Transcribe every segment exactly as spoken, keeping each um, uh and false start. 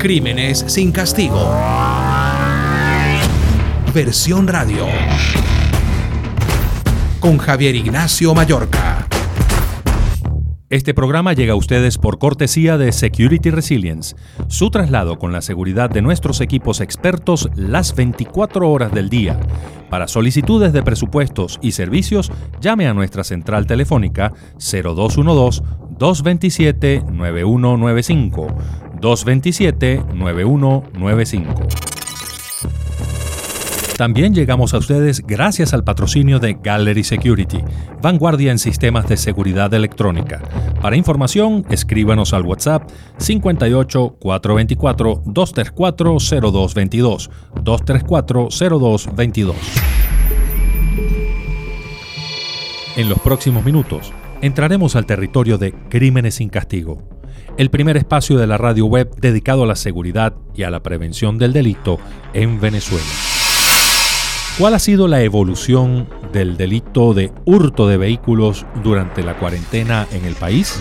Crímenes sin castigo. Versión radio. Con Javier Ignacio Mallorca. Este programa llega a ustedes por cortesía de Security Resilience, su traslado con la seguridad de nuestros equipos expertos las veinticuatro horas del día. Para solicitudes de presupuestos y servicios, llame a nuestra central telefónica cero dos uno dos, dos dos siete, nueve uno nueve cinco, dos dos siete, nueve uno nueve cinco. También llegamos a ustedes gracias al patrocinio de Gallery Security, vanguardia en sistemas de seguridad electrónica. Para información, escríbanos al WhatsApp cincuenta y ocho, cuatrocientos veinticuatro, doscientos treinta y cuatro, cero dos veintidós, doscientos treinta y cuatro, cero dos veintidós. En los próximos minutos, entraremos al territorio de Crímenes sin castigo, el primer espacio de la radio web dedicado a la seguridad y a la prevención del delito en Venezuela. ¿Cuál ha sido la evolución del delito de hurto de vehículos durante la cuarentena en el país?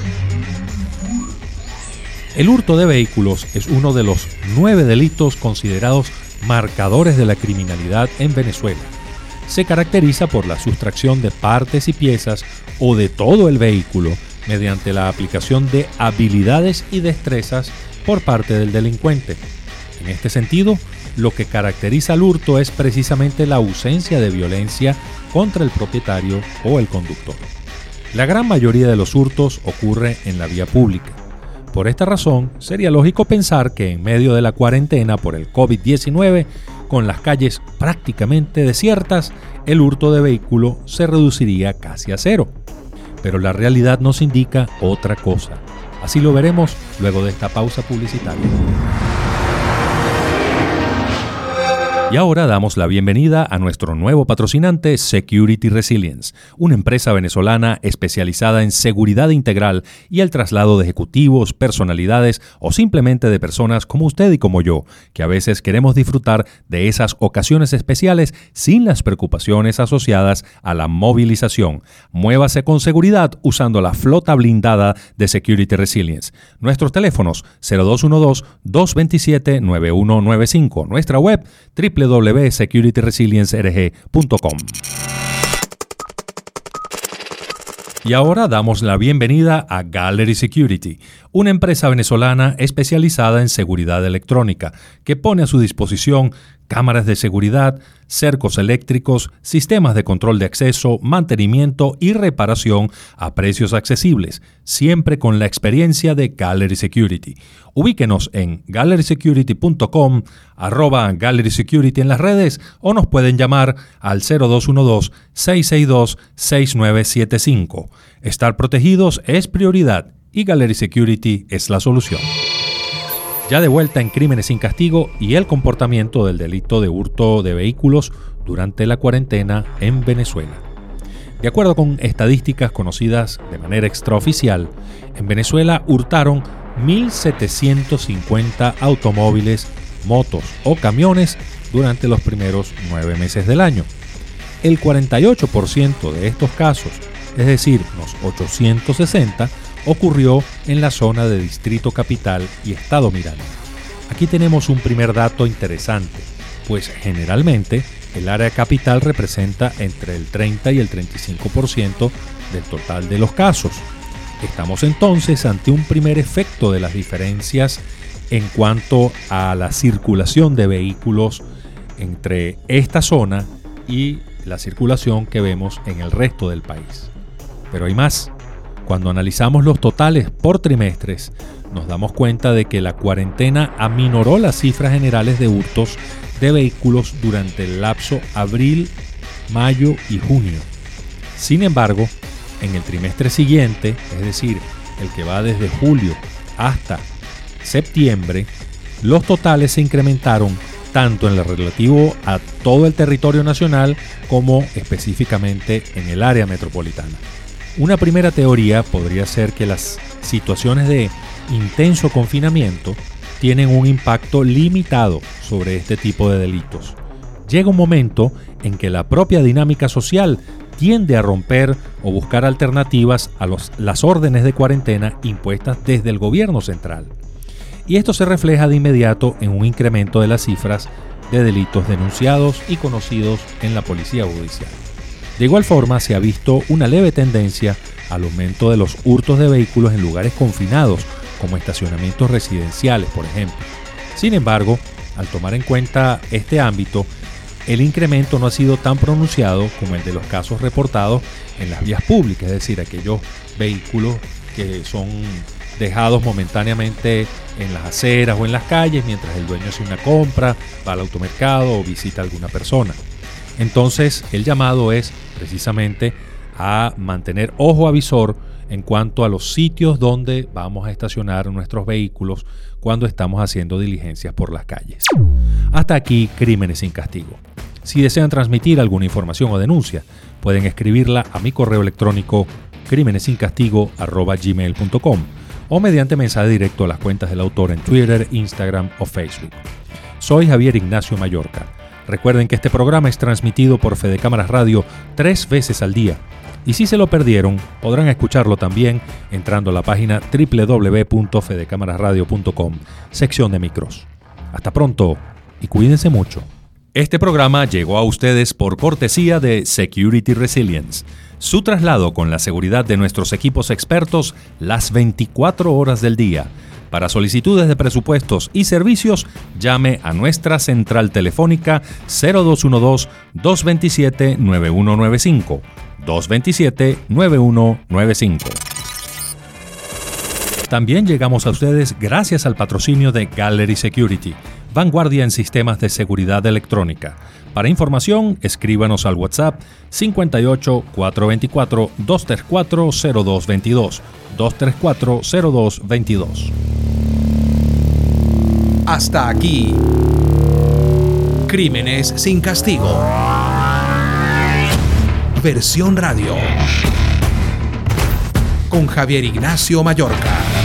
El hurto de vehículos es uno de los nueve delitos considerados marcadores de la criminalidad en Venezuela. Se caracteriza por la sustracción de partes y piezas o de todo el vehículo mediante la aplicación de habilidades y destrezas por parte del delincuente. En este sentido, lo que caracteriza al hurto es precisamente la ausencia de violencia contra el propietario o el conductor. La gran mayoría de los hurtos ocurre en la vía pública. Por esta razón, sería lógico pensar que en medio de la cuarentena por el COVID diecinueve, con las calles prácticamente desiertas, el hurto de vehículo se reduciría casi a cero. Pero la realidad nos indica otra cosa. Así lo veremos luego de esta pausa publicitaria. Y ahora damos la bienvenida a nuestro nuevo patrocinante Security Resilience, una empresa venezolana especializada en seguridad integral y el traslado de ejecutivos, personalidades o simplemente de personas como usted y como yo, que a veces queremos disfrutar de esas ocasiones especiales sin las preocupaciones asociadas a la movilización. Muévase con seguridad usando la flota blindada de Security Resilience. Nuestros teléfonos cero dos uno dos, dos dos siete, nueve uno nueve cinco, nuestra web doble u doble u doble u punto security resilience r g punto com. Y ahora damos la bienvenida a Gallery Security, una empresa venezolana especializada en seguridad electrónica, que pone a su disposición cámaras de seguridad, cercos eléctricos, sistemas de control de acceso, mantenimiento y reparación a precios accesibles, siempre con la experiencia de Gallery Security. Ubíquenos en gallery security punto com, arroba Gallery Security en las redes o nos pueden llamar al cero dos uno dos, seis seis dos, seis nueve siete cinco. Estar protegidos es prioridad y Gallery Security es la solución. Ya de vuelta en Crímenes sin castigo y el comportamiento del delito de hurto de vehículos durante la cuarentena en Venezuela. De acuerdo con estadísticas conocidas de manera extraoficial, en Venezuela hurtaron mil setecientos cincuenta automóviles, motos o camiones durante los primeros nueve meses del año. El cuarenta y ocho por ciento de estos casos, es decir, unos ochocientos sesenta, ocurrió en la zona de Distrito Capital y Estado Miranda. Aquí tenemos un primer dato interesante, pues generalmente el área capital representa entre el treinta y el treinta y cinco por ciento del total de los casos. Estamos entonces ante un primer efecto de las diferencias en cuanto a la circulación de vehículos entre esta zona y la circulación que vemos en el resto del país. Pero hay más. Cuando analizamos los totales por trimestres, nos damos cuenta de que la cuarentena aminoró las cifras generales de hurtos de vehículos durante el lapso abril, mayo y junio. Sin embargo, en el trimestre siguiente, es decir, el que va desde julio hasta septiembre, los totales se incrementaron tanto en lo relativo a todo el territorio nacional como específicamente en el área metropolitana. Una primera teoría podría ser que las situaciones de intenso confinamiento tienen un impacto limitado sobre este tipo de delitos. Llega un momento en que la propia dinámica social tiende a romper o buscar alternativas a los, las órdenes de cuarentena impuestas desde el gobierno central. y esto se refleja de inmediato en un incremento de las cifras de delitos denunciados y conocidos en la policía judicial. De igual forma, se ha visto una leve tendencia al aumento de los hurtos de vehículos en lugares confinados, como estacionamientos residenciales, por ejemplo. Sin embargo, al tomar en cuenta este ámbito, el incremento no ha sido tan pronunciado como el de los casos reportados en las vías públicas, es decir, aquellos vehículos que son dejados momentáneamente en las aceras o en las calles mientras el dueño hace una compra, va al automercado o visita a alguna persona. Entonces, el llamado es precisamente a mantener ojo avisor en cuanto a los sitios donde vamos a estacionar nuestros vehículos cuando estamos haciendo diligencias por las calles. Hasta aquí, Crímenes sin Castigo. Si desean transmitir alguna información o denuncia, pueden escribirla a mi correo electrónico crímenesincastigo arroba gmail punto com o mediante mensaje directo a las cuentas del autor en Twitter, Instagram o Facebook. Soy Javier Ignacio Mallorca. Recuerden que este programa es transmitido por Fede Cámaras Radio tres veces al día. Y si se lo perdieron, podrán escucharlo también entrando a la página doble u doble u doble u punto fede cámaras radio punto com, sección de micros. Hasta pronto y cuídense mucho. Este programa llegó a ustedes por cortesía de Security Resilience, su traslado con la seguridad de nuestros equipos expertos las veinticuatro horas del día. Para solicitudes de presupuestos y servicios, llame a nuestra central telefónica cero dos uno dos, dos dos siete, nueve uno nueve cinco, dos dos siete, nueve uno nueve cinco. También llegamos a ustedes gracias al patrocinio de Gallery Security, vanguardia en sistemas de seguridad electrónica. Para información, escríbanos al WhatsApp cinco ocho, cuatro dos cuatro, dos tres cuatro, cero dos dos dos, dos tres cuatro, cero dos dos dos. Hasta aquí, Crímenes sin Castigo. Versión radio. Con Javier Ignacio Mallorca.